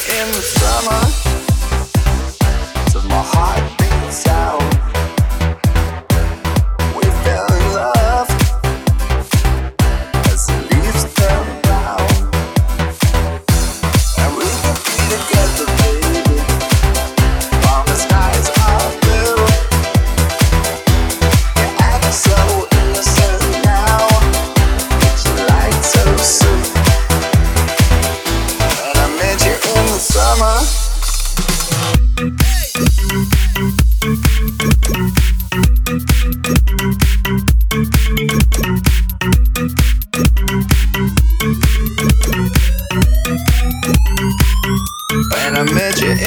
in the summer, till my heart beats out. We fell in love as the leaves turn brown, and we could be together, baby, while the skies are blue. You act so innocent now, but you lied so soon. And I met you in the summer. And I met you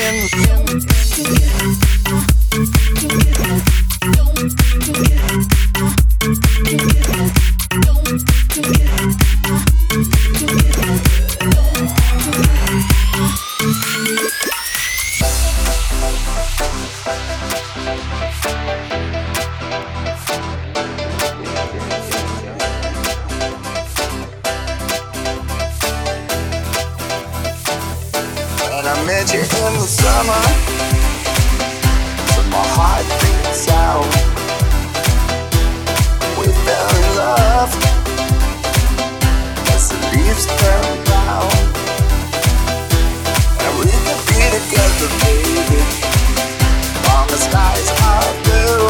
in the summer, till my heart beats out. We fell in love as the leaves turn brown, and we could be together, baby, while the skies are blue.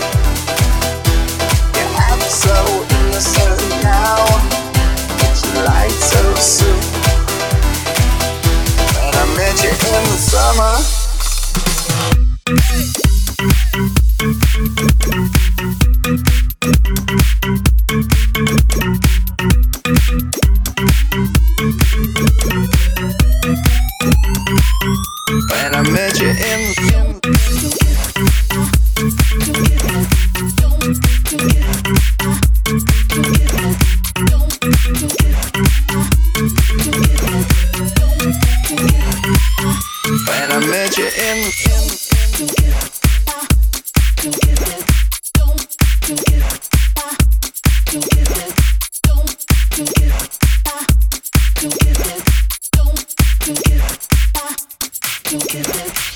You act so innocent now, but you lied so soon. And I met you in the summer. And I met you in And I met you in Don't give it.